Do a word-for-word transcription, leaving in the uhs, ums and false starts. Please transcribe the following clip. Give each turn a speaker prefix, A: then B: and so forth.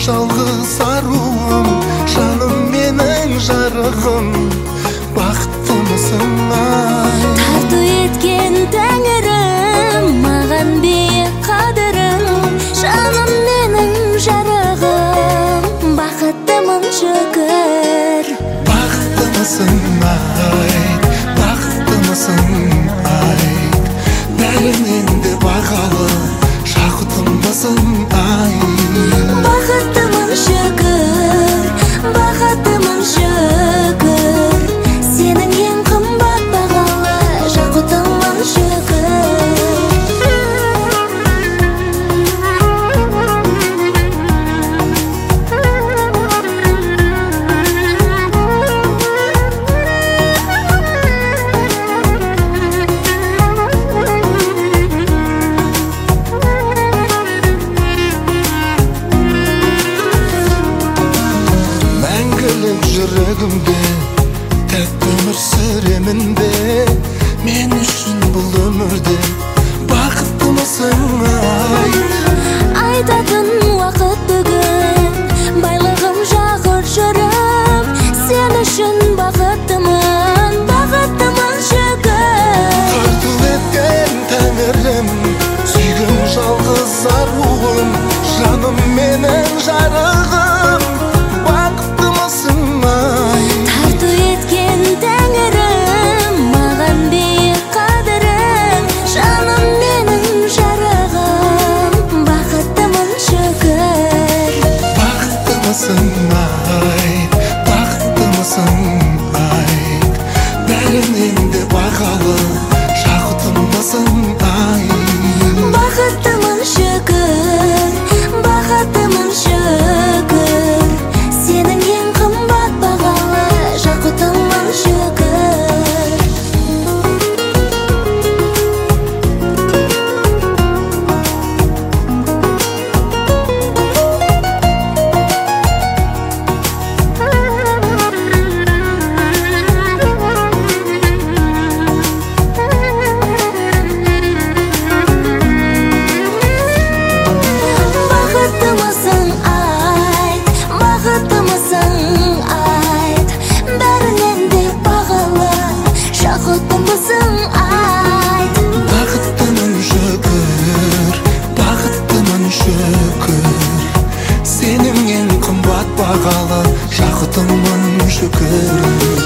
A: жалғыз аруым, жаным менің жарығым, бақыттымысың ай.
B: Тарту еткен тәңірім, маған биік қадірім, жаным менің жарығым, бақыттымын шүкір.
A: Бақыттымысың ай, бақыттымысың ай, бәрінен де бағалы жақұтымдысың ай.
B: Бақыттымын шүкір, бақыттымын шүкір, сенің ең қымбат бағалы жақұтымын
A: Жүрегімде тәтті өмір сүремін бе, мен үшін бұл өмірде бақыттымысың ай.
B: Айтатын уақыт бүгін, байлығым жағыр жүрім, сен үшін бақыттымын, бақыттымын шүкір.
A: Тарту еткен тәңірім, сүйгім жалғыз аруым, жаным менің жарығым, бақыттымысың ай.
B: Тарту еткен тәңірім, маған биік қадірім, жаным менің жарығым, бақыттымын шүкір.
A: Бақыттымысың ай, бақыттымысың ай, бәрінен де бағалы жақұтымдысың ай.
B: Бақыттымын шүкір, бақыттымын шүкір, сенің ең қымбат бағалы жақұтымын шүкір. Бақыттымысың айт, бақыттымысың айт, бәрінен де бағалы жақұтымысың айт.
A: Бақыттымын шүкір, бақыттымын шүкір, сенің ең қымбат бағалы жақұтымын шүкір.